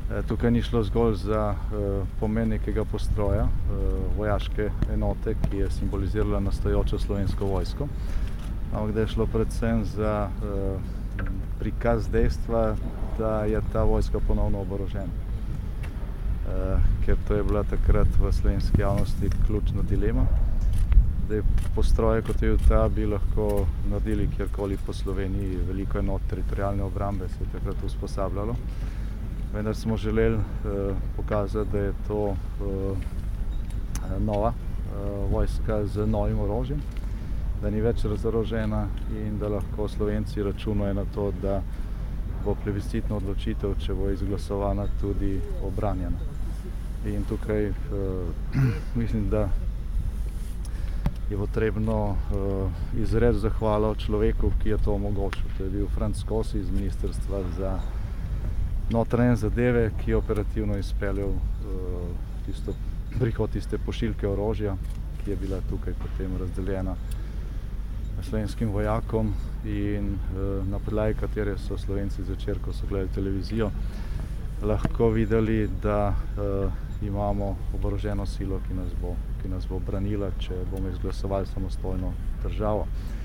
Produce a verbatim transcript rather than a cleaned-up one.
Tukaj ni šlo zgolj za pomen nekega postroja, vojaške enote, ki je simbolizirala nastajajočo Slovensko vojsko, ampak da je šlo predvsem za prikaz dejstva, da je ta vojska ponovno oborožena. Ker to je bila takrat v slovenski javnosti ključna dilema. Zdaj, postroje, kot je ta, bi lahko naredili kjerkoli po Sloveniji, veliko enot teritorialne obrambe se je takrat usposabljalo. Vendar smo želeli pokazati, da je to nova vojska z novim orožjem, da ni več razorožena in da lahko Slovenci računajo na to, da bo plebiscitna odločitev, če bo izglasovana, tudi obranjena. In tukaj mislim, da je potrebno izreči zahvalo človeku, ki je to omogočil. To je bil Franc Kosi iz Ministrstva za notranje zadeve, ki je operativno izpeljal tisto, prihod tiste pošiljke orožja, ki je bila tukaj potem razdeljena slovenskim vojakom in na podlagi katere so Slovenci zvečer, ko so gledali televizijo, lahko videli, da imamo oboroženo silo, ki nas bo, ki nas bo branila, če bomo izglasovali samostojno državo.